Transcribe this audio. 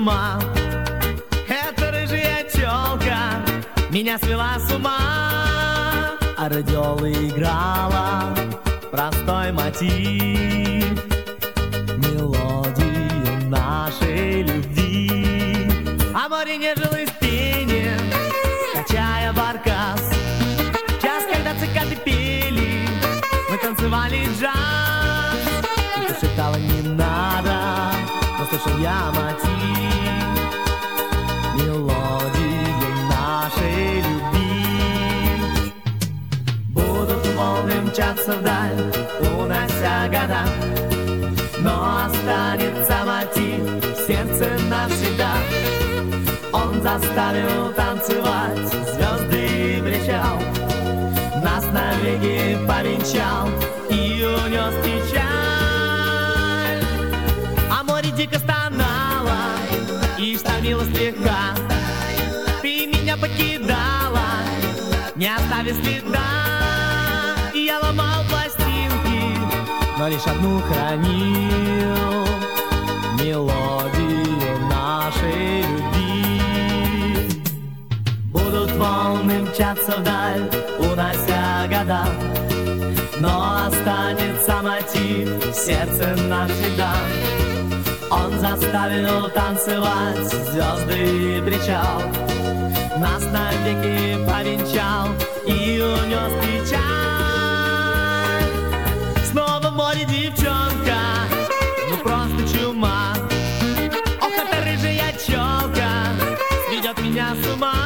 ума. Эта рыжая тёлка меня свела с ума. А радиола играла простой мотив, мелодию нашей любви. А море нежилось в пене, качая баркас. Час, когда цикады пели, мы танцевали джаз. И ты шептала не надо, но слышал я мотив, мелодию нашей любви. Будут волны мчаться вдаль, унося года, но останется мотив в сердце навсегда. Он заставил танцевать звезды и причал, нас навеки повенчал и унес печаль. А море дико стонало и штормило слегка. Ты меня покидала, не оставив следа. И я ломал пластинки, но лишь одну хранил, мелодию нашей любви. Будут волны мчаться вдаль, унося года, но останется мотив в сердце навсегда. Он заставил танцевать звезды и причал, нас навеки повенчал и унес печаль. Снова в море девчонка, ну просто чума. Ох, эта рыжая челка сведет меня с ума.